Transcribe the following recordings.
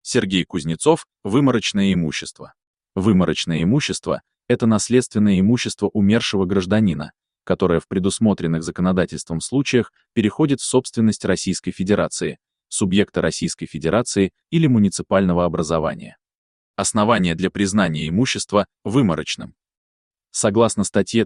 Сергей Кузнецов. Выморочное имущество. Выморочное имущество – это наследственное имущество умершего гражданина, которое в предусмотренных законодательством случаях переходит в собственность Российской Федерации, субъекта Российской Федерации или муниципального образования. Основания для признания имущества выморочным. Согласно статье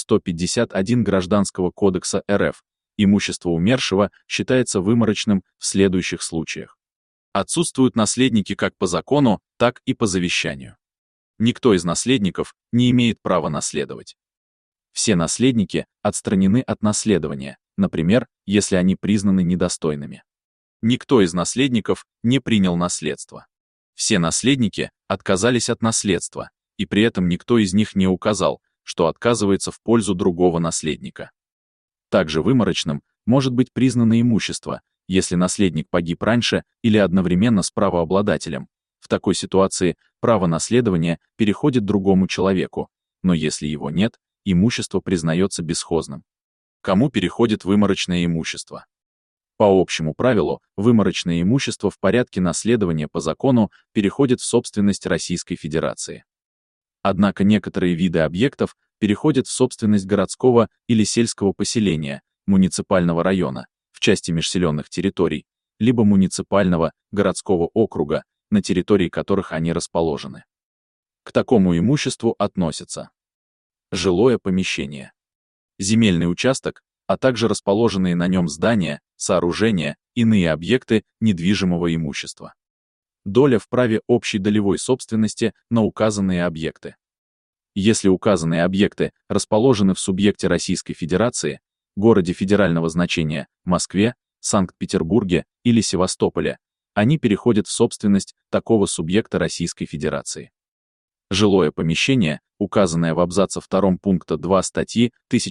1151 Гражданского кодекса РФ, имущество умершего считается выморочным в следующих случаях. Отсутствуют наследники как по закону, так и по завещанию. Никто из наследников не имеет права наследовать. Все наследники отстранены от наследования, например, если они признаны недостойными. Никто из наследников не принял наследство. Все наследники отказались от наследства, и при этом никто из них не указал, что отказывается в пользу другого наследника. Также выморочным может быть признано имущество, если наследник погиб раньше или одновременно с правообладателем. В такой ситуации право наследования переходит другому человеку, но если его нет, имущество признается бесхозным. Кому переходит выморочное имущество? По общему правилу, выморочное имущество в порядке наследования по закону переходит в собственность Российской Федерации. Однако некоторые виды объектов переходят в собственность городского или сельского поселения, муниципального района, в части межселенных территорий, либо муниципального, городского округа, на территории которых они расположены. К такому имуществу относятся жилое помещение, земельный участок, а также расположенные на нем здания, сооружения, иные объекты недвижимого имущества. Доля в праве общей долевой собственности на указанные объекты. Если указанные объекты расположены в субъекте Российской Федерации, городе федерального значения, Москве, Санкт-Петербурге или Севастополе, они переходят в собственность такого субъекта Российской Федерации. Жилое помещение, указанное в абзаце 2 пункта 2 статьи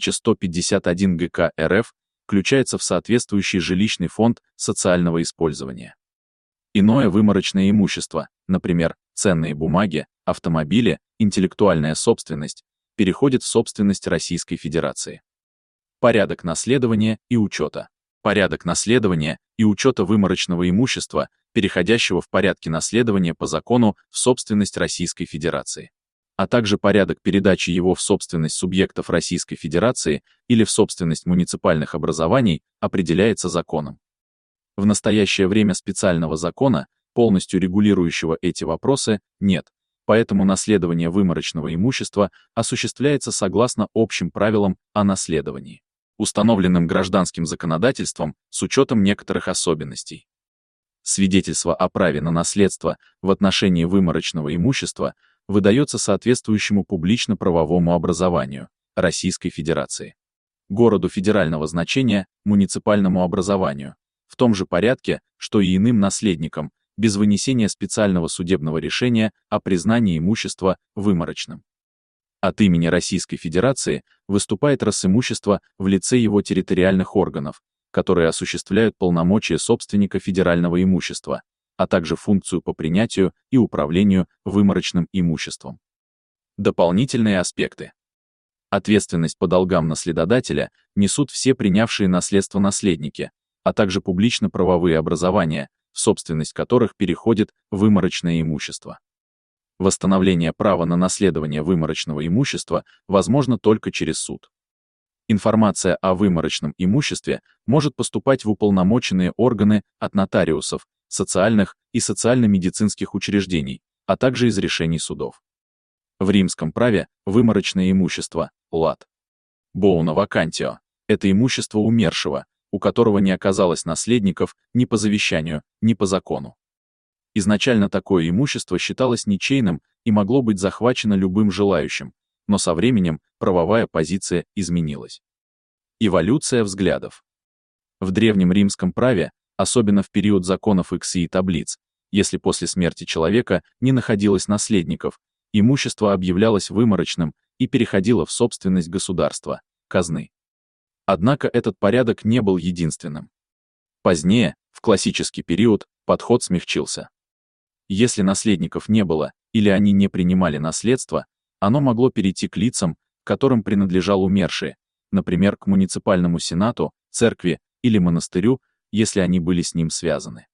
1151 ГК РФ, включается в соответствующий жилищный фонд социального использования. Иное выморочное имущество, например, ценные бумаги, автомобили, интеллектуальная собственность, переходит в собственность Российской Федерации. Порядок наследования и учета. Порядок наследования и учета выморочного имущества, переходящего в порядке наследования по закону в собственность Российской Федерации, а также порядок передачи его в собственность субъектов Российской Федерации или в собственность муниципальных образований определяется законом. В настоящее время специального закона, полностью регулирующего эти вопросы, нет, поэтому наследование выморочного имущества осуществляется согласно общим правилам о наследовании, установленным гражданским законодательством с учетом некоторых особенностей. Свидетельство о праве на наследство в отношении выморочного имущества выдается соответствующему публично-правовому образованию Российской Федерации, городу федерального значения, муниципальному образованию, в том же порядке, что и иным наследникам, без вынесения специального судебного решения о признании имущества выморочным. От имени Российской Федерации выступает Росимущество в лице его территориальных органов, которые осуществляют полномочия собственника федерального имущества, а также функцию по принятию и управлению выморочным имуществом. Дополнительные аспекты. Ответственность по долгам наследодателя несут все принявшие наследство наследники, а также публично-правовые образования, в собственность которых переходит выморочное имущество. Восстановление права на наследование выморочного имущества возможно только через суд. Информация о выморочном имуществе может поступать в уполномоченные органы от нотариусов, социальных и социально-медицинских учреждений, а также из решений судов. В римском праве выморочное имущество, лат боуна вакантио, это имущество умершего, у которого не оказалось наследников ни по завещанию, ни по закону. Изначально такое имущество считалось ничейным и могло быть захвачено любым желающим, но со временем правовая позиция изменилась. Эволюция взглядов. В древнем римском праве, особенно в период законов Иксии и таблиц, если после смерти человека не находилось наследников, имущество объявлялось выморочным и переходило в собственность государства, казны. Однако этот порядок не был единственным. Позднее, в классический период, подход смягчился. Если наследников не было или они не принимали наследство, оно могло перейти к лицам, которым принадлежал умерший, например, к муниципальному сенату, церкви или монастырю, если они были с ним связаны.